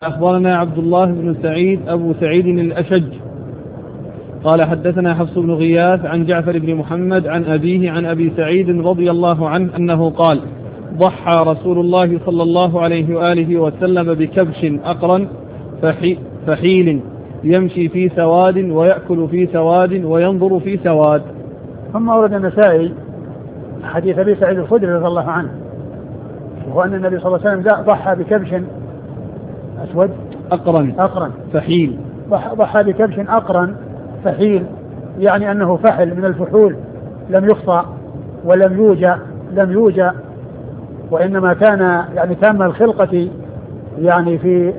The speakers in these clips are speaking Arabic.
أخبرنا عبد الله بن سعيد أبو سعيد الأشج قال حدثنا حفص بن غياث عن جعفر بن محمد عن أبيه عن أبي سعيد رضي الله عنه أنه قال: ضحى رسول الله صلى الله عليه وآله وسلم بكبش أقرن فحيل يمشي في سواد ويأكل في سواد وينظر في سواد. ثم ورد النسائي حديث أبي سعيد الخدري رضي الله عنه، وهو أن النبي صلى الله عليه وسلم ضحى بكبش أسود أقرن فحيل. ضحى بكبش أقرن فحيل، يعني أنه فحل من الفحول، لم يخطأ ولم يوجع وإنما كان يعني تام الخلقة، يعني في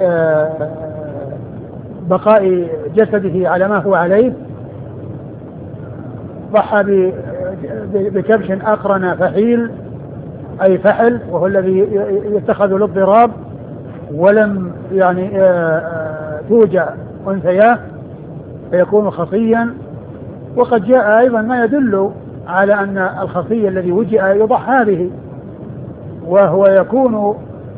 بقاء جسده على ما هو عليه. ضحى بكبش أقرن فحيل أي فحل، وهو الذي يتخذ للضراب ولم يعني توجع أنثياه فيكون خصيا. وقد جاء أيضا ما يدل على أن الخصي الذي وجئ يضحى به، وهو يكون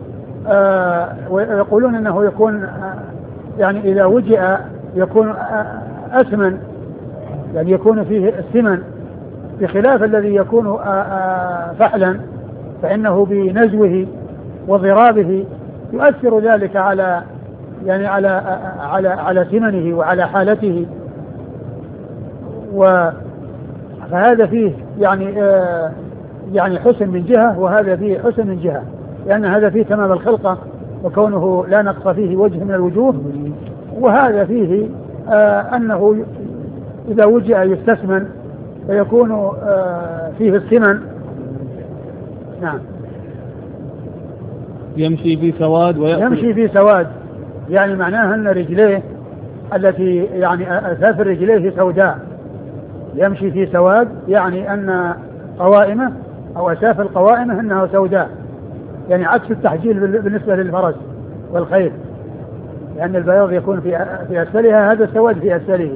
ويقولون أنه يكون يعني إذا وجئ يكون أسمن، يعني يكون فيه السمن، بخلاف الذي يكون فحلا فإنه بنزوه وضرابه يؤثر ذلك على يعني على سمنه وعلى حالته. فهذا فيه يعني حسن من جهة، وهذا فيه حسن من جهة، لأن هذا فيه تمام الخلقة وكونه لا نقص فيه وجه من الوجوه، وهذا فيه أنه إذا وجئ يستسمن فيكون فيه السمن. نعم. يمشي في سواد ويأكل. يمشي في سواد يعني معناها أن رجليه التي يعني أساس رجليه سوداء. يمشي في سواد يعني أن قوائمه أو أساف القوائمه أنها سوداء، يعني عكس التحجيل بالنسبة للفرس والخيل، لأن البياض يكون في أسفلها، هذا السواد في أسفله.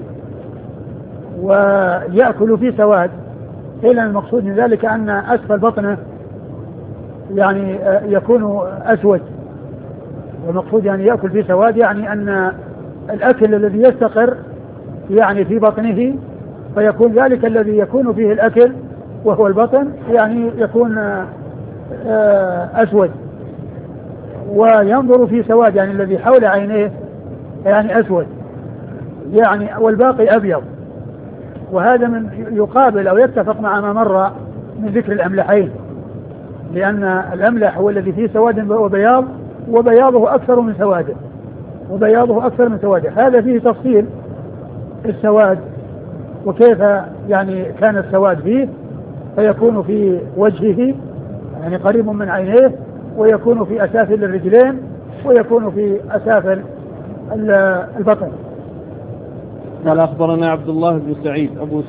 ويأكل في سواد، إلا المقصود من ذلك أن أسفل بطنه يعني يكون أسود، والمقصود يعني يأكل في سواد يعني أن الأكل الذي يستقر يعني في بطنه فيكون ذلك الذي يكون فيه الأكل وهو البطن يعني يكون أسود. وينظر في سواد يعني الذي حول عينيه يعني أسود يعني، والباقي أبيض. وهذا من يقابل أو يتفق مع ما مر من ذكر الأملحين، لأن الأملح هو الذي فيه سواد وبياض، وبياضه أكثر من سواده. هذا فيه تفصيل السواد وكيف يعني كان السواد فيه، فيكون في وجهه يعني قريب من عينيه، ويكون في أسافل الرجلين، ويكون في أسافل البطن. قال أخبرنا عبد الله بن سعيد أبو